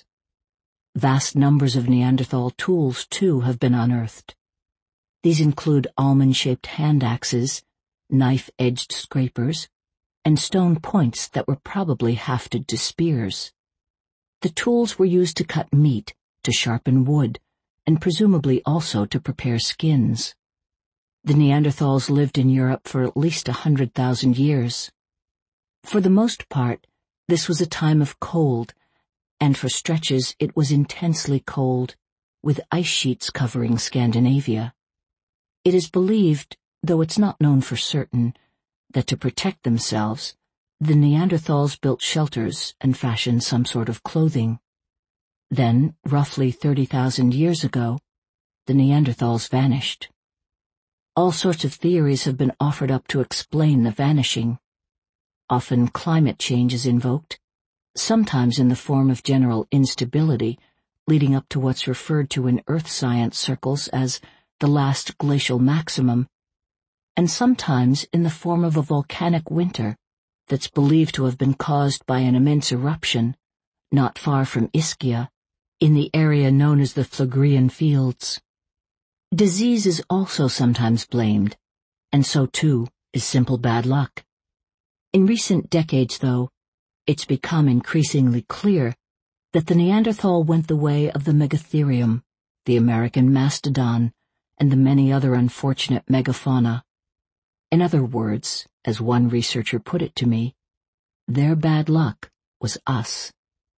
Vast numbers of Neanderthal tools, too, have been unearthed. These include almond-shaped hand axes, knife-edged scrapers, and stone points that were probably hafted to spears. The tools were used to cut meat, to sharpen wood, and presumably also to prepare skins. The Neanderthals lived in Europe for at least a hundred thousand years. For the most part, this was a time of cold, and for stretches it was intensely cold, with ice sheets covering Scandinavia. It is believed, though it's not known for certain, that to protect themselves, the Neanderthals built shelters and fashioned some sort of clothing. Then, roughly thirty thousand years ago, the Neanderthals vanished. All sorts of theories have been offered up to explain the vanishing. Often climate change is invoked, sometimes in the form of general instability, leading up to what's referred to in earth science circles as the last glacial maximum, and sometimes in the form of a volcanic winter that's believed to have been caused by an immense eruption, not far from Ischia, in the area known as the Phlegrean Fields. Disease is also sometimes blamed, and so too is simple bad luck. In recent decades, though, it's become increasingly clear that the Neanderthal went the way of the Megatherium, the American mastodon, and the many other unfortunate megafauna. In other words, as one researcher put it to me, their bad luck was us.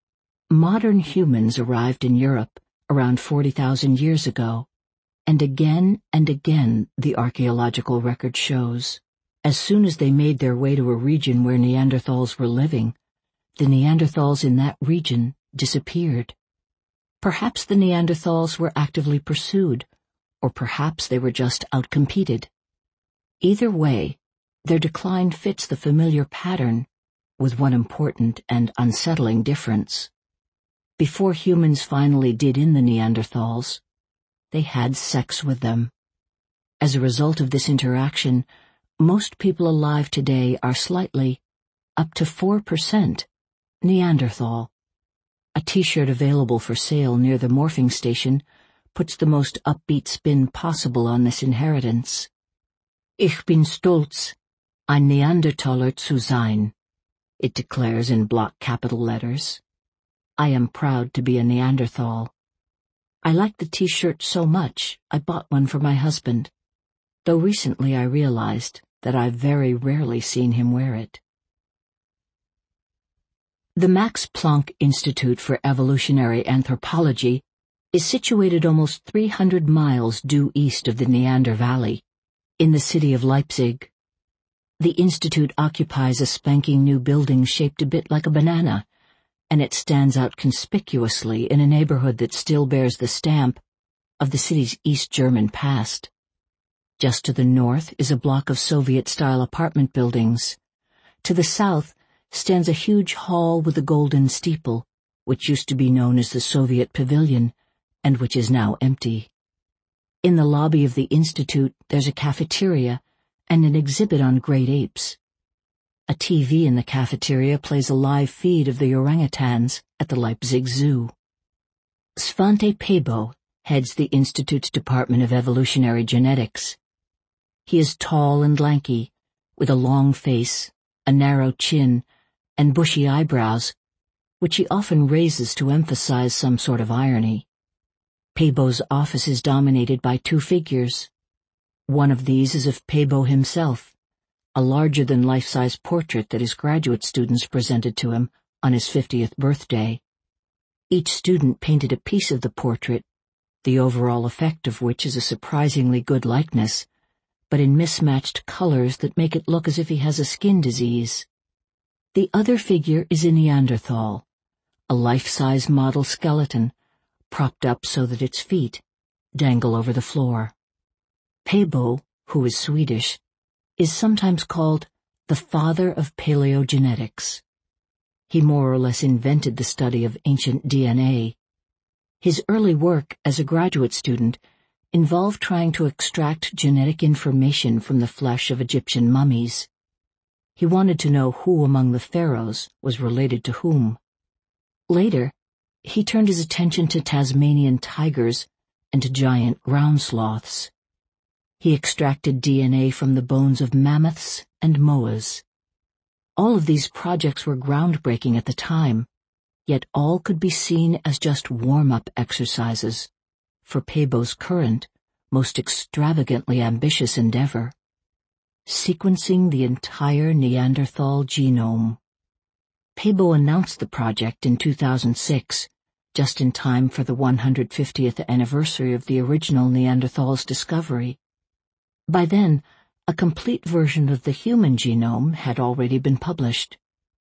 Modern humans arrived in Europe around forty thousand years ago, and again and again the archaeological record shows, as soon as they made their way to a region where Neanderthals were living, the Neanderthals in that region disappeared. Perhaps the Neanderthals were actively pursued, or perhaps they were just outcompeted. Either way, their decline fits the familiar pattern, with one important and unsettling difference. Before humans finally did in the Neanderthals, they had sex with them. As a result of this interaction, most people alive today are slightly, up to four percent, Neanderthal. A t-shirt available for sale near the morphing station puts the most upbeat spin possible on this inheritance. Ich bin stolz, ein Neandertaler zu sein, it declares in block capital letters. I am proud to be a Neanderthal. I like the t-shirt so much, I bought one for my husband, though recently I realized that I've very rarely seen him wear it. The Max Planck Institute for Evolutionary Anthropology is situated almost three hundred miles due east of the Neander Valley, in the city of Leipzig. The institute occupies a spanking new building shaped a bit like a banana, and it stands out conspicuously in a neighborhood that still bears the stamp of the city's East German past. Just to the north is a block of Soviet-style apartment buildings. To the south stands a huge hall with a golden steeple, which used to be known as the Soviet Pavilion, and which is now empty. In the lobby of the institute there's a cafeteria and an exhibit on great apes. A T V in the cafeteria plays a live feed of the orangutans at the Leipzig Zoo. Svante Pääbo heads the institute's Department of Evolutionary Genetics. He is tall and lanky, with a long face, a narrow chin, and bushy eyebrows, which he often raises to emphasize some sort of irony. Pääbo's office is dominated by two figures. One of these is of Pääbo himself, a larger-than-life-size portrait that his graduate students presented to him on his fiftieth birthday. Each student painted a piece of the portrait, the overall effect of which is a surprisingly good likeness, but in mismatched colors that make it look as if he has a skin disease. The other figure is a Neanderthal, a life-size model skeleton, propped up so that its feet dangle over the floor. Pääbo, who is Swedish, is sometimes called the father of paleogenetics. He more or less invented the study of ancient D N A. His early work as a graduate student involved trying to extract genetic information from the flesh of Egyptian mummies. He wanted to know who among the pharaohs was related to whom. Later, he turned his attention to Tasmanian tigers and to giant ground sloths. He extracted D N A from the bones of mammoths and moas. All of these projects were groundbreaking at the time, yet all could be seen as just warm-up exercises for Pääbo's current, most extravagantly ambitious endeavor: sequencing the entire Neanderthal genome. Pääbo announced the project in two thousand six, just in time for the one hundred fiftieth anniversary of the original Neanderthal's discovery. By then, a complete version of the human genome had already been published.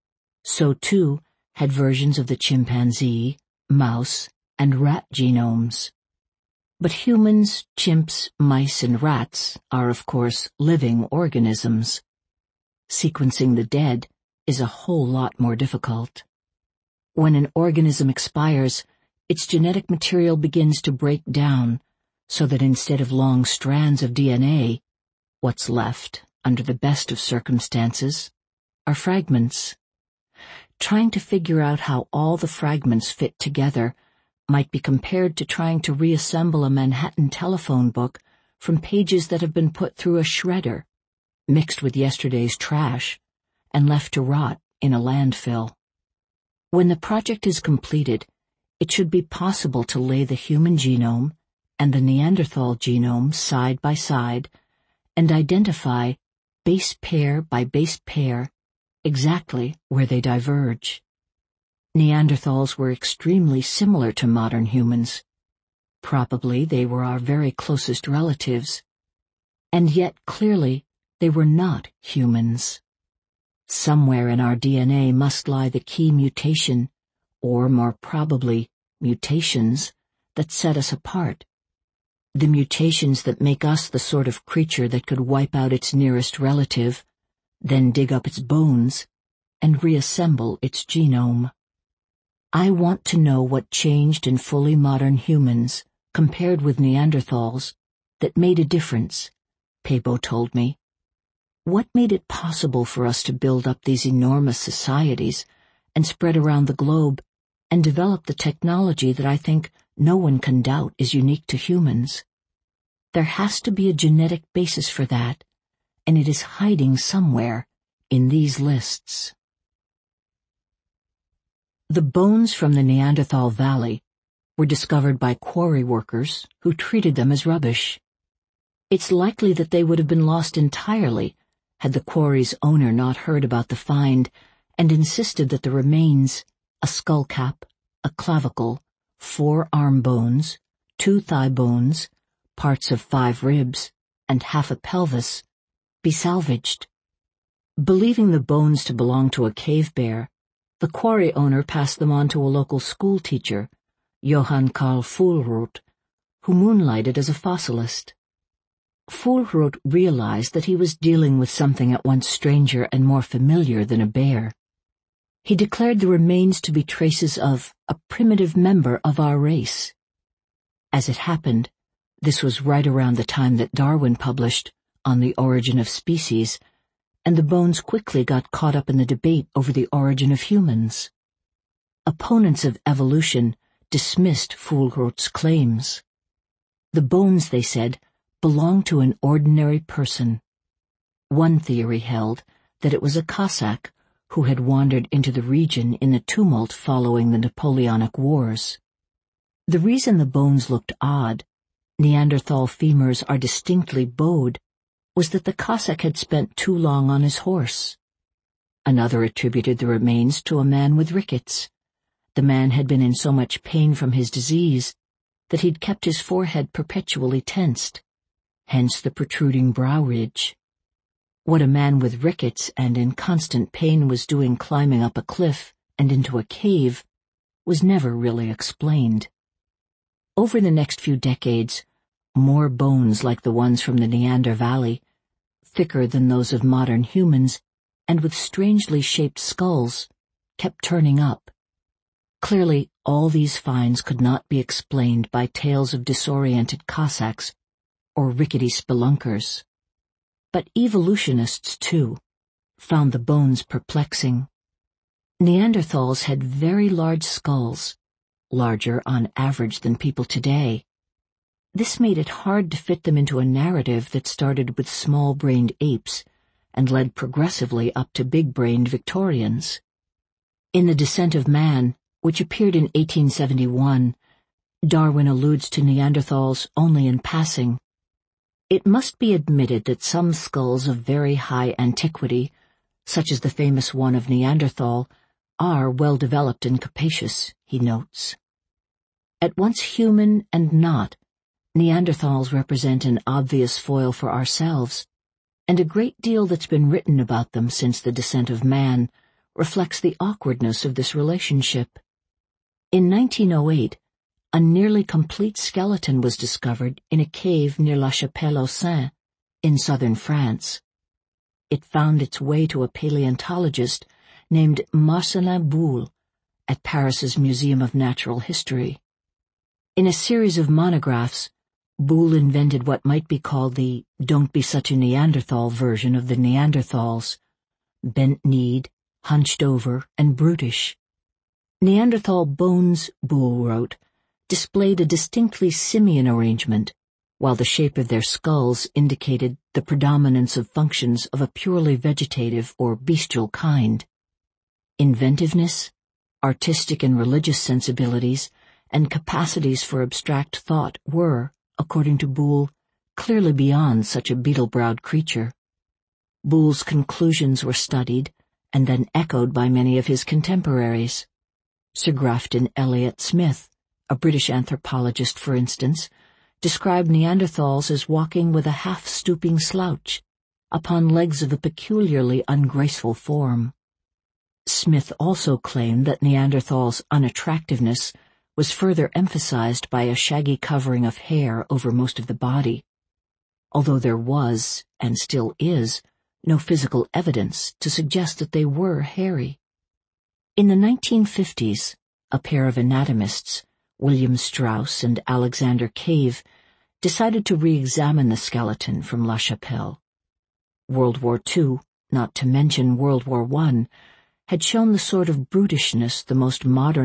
So too had versions of the chimpanzee, mouse, and rat genomes. But humans, chimps, mice, and rats are, of course, living organisms. Sequencing the dead is a whole lot more difficult. When an organism expires, its genetic material begins to break down, so that instead of long strands of D N A, what's left, under the best of circumstances, are fragments. Trying to figure out how all the fragments fit together might be compared to trying to reassemble a Manhattan telephone book from pages that have been put through a shredder, mixed with yesterday's trash, and left to rot in a landfill. When the project is completed, it should be possible to lay the human genome and the Neanderthal genome side by side and identify, base pair by base pair, exactly where they diverge. Neanderthals were extremely similar to modern humans. Probably they were our very closest relatives. And yet, clearly, they were not humans. Somewhere in our D N A must lie the key mutation, or more probably, mutations, that set us apart. The mutations that make us the sort of creature that could wipe out its nearest relative, then dig up its bones, and reassemble its genome. I want to know what changed in fully modern humans compared with Neanderthals, that made a difference, Pebo told me. What made it possible for us to build up these enormous societies and spread around the globe and develop the technology that I think no one can doubt is unique to humans? There has to be a genetic basis for that, and it is hiding somewhere in these lists. The bones from the Neanderthal Valley were discovered by quarry workers who treated them as rubbish. It's likely that they would have been lost entirely had the quarry's owner not heard about the find and insisted that the remains, a skull cap, a clavicle, four arm bones, two thigh bones, parts of five ribs, and half a pelvis, be salvaged. Believing the bones to belong to a cave bear, the quarry owner passed them on to a local school teacher, Johann Karl Fuhlrott, who moonlighted as a fossilist. Fuhlrott realized that he was dealing with something at once stranger and more familiar than a bear. He declared the remains to be traces of a primitive member of our race. As it happened, this was right around the time that Darwin published On the Origin of Species, and the bones quickly got caught up in the debate over the origin of humans. Opponents of evolution dismissed Fuhlrott's claims. The bones, they said, belonged to an ordinary person. One theory held that it was a Cossack who had wandered into the region in the tumult following the Napoleonic Wars. The reason the bones looked odd, Neanderthal femurs are distinctly bowed, was that the Cossack had spent too long on his horse. Another attributed the remains to a man with rickets. The man had been in so much pain from his disease that he'd kept his forehead perpetually tensed, hence the protruding brow ridge. What a man with rickets and in constant pain was doing climbing up a cliff and into a cave was never really explained. Over the next few decades, more bones like the ones from the Neander Valley, thicker than those of modern humans and with strangely shaped skulls, kept turning up. Clearly, all these finds could not be explained by tales of disoriented Cossacks or rickety spelunkers. But evolutionists, too, found the bones perplexing. Neanderthals had very large skulls, larger on average than people today. This made it hard to fit them into a narrative that started with small-brained apes and led progressively up to big-brained Victorians. In The Descent of Man, which appeared in eighteen seventy-one, Darwin alludes to Neanderthals only in passing. It must be admitted that some skulls of very high antiquity, such as the famous one of Neanderthal, are well developed and capacious, he notes. At once human and not, Neanderthals represent an obvious foil for ourselves, and a great deal that's been written about them since the descent of man reflects the awkwardness of this relationship. In nineteen oh eight, a nearly complete skeleton was discovered in a cave near La Chapelle-aux-Saints, in southern France. It found its way to a paleontologist named Marcellin Boule at Paris's Museum of Natural History. In a series of monographs, Boule invented what might be called the "Don't Be Such a Neanderthal" version of the Neanderthals, bent-kneed, hunched over, and brutish. Neanderthal bones, Boule wrote, displayed a distinctly simian arrangement, while the shape of their skulls indicated the predominance of functions of a purely vegetative or bestial kind. Inventiveness, artistic and religious sensibilities, and capacities for abstract thought were, according to Boule, clearly beyond such a beetle-browed creature. Boule's conclusions were studied and then echoed by many of his contemporaries. Sir Grafton Elliot Smith, a British anthropologist, for instance, described Neanderthals as walking with a half-stooping slouch, upon legs of a peculiarly ungraceful form. Smith also claimed that Neanderthals' unattractiveness was further emphasized by a shaggy covering of hair over most of the body, although there was, and still is, no physical evidence to suggest that they were hairy. In the nineteen fifties, a pair of anatomists, William Strauss and Alexander Cave decided to re-examine the skeleton from La Chapelle. World War Two, not to mention World War One, had shown the sort of brutishness the most modern